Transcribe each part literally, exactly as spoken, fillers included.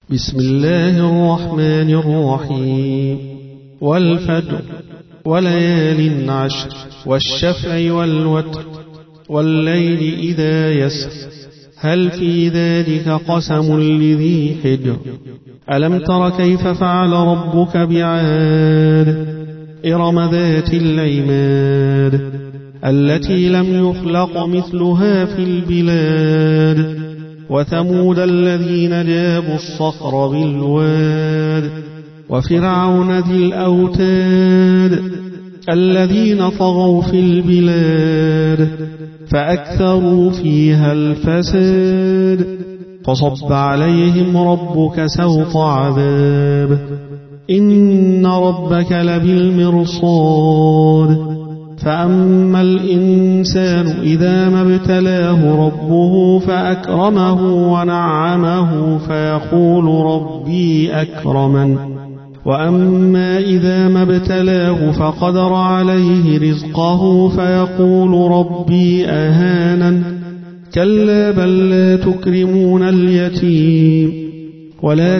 بسم الله الرحمن الرحيم. والفجر وليال عشر والشفع والوتر والليل إذا يسر هل في ذلك قسم لذي حجر ألم تر كيف فعل ربك بعاد إرم ذات العماد التي لم يخلق مثلها في البلاد وثمود الذين جابوا الصخر بالواد وفرعون ذي الأوتاد الذين طغوا في البلاد فأكثروا فيها الفساد فصب عليهم ربك سوط عذاب إن ربك لبالمرصاد فأما الإنسان إذا ما ابتلاه ربه فأكرمه ونعمه فيقول ربي أكرمن وأما إذا ما ابتلاه فقدر عليه رزقه فيقول ربي أهانن كلا بل لا تكرمون اليتيم ولا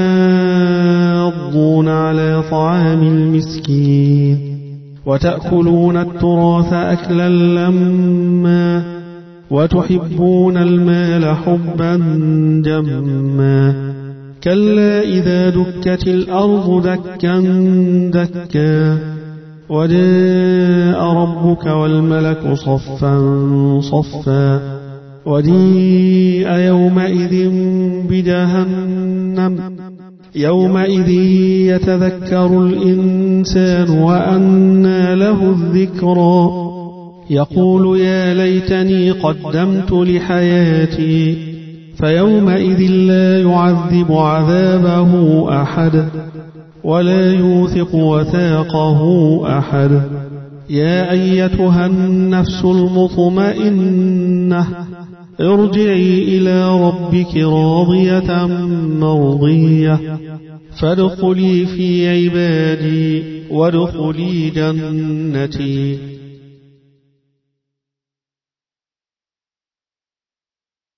تحاضون على طعام المسكين وتأكلون التراث أكلا لما وتحبون المال حبا جما كلا إذا دكت الأرض دكا دكا وجاء ربك والملك صفا صفا وجيء يومئذ بجهنم يومئذ يتذكر الإنسان وأنى له الذكرى يقول يا ليتني قدمت لحياتي فيومئذ لا يعذب عذابه أحد ولا يوثق وثاقه أحد يا أيتها النفس المطمئنة ارجعي إلى ربك راضية مرضية فادخلي في عبادي وادخلي جنتي.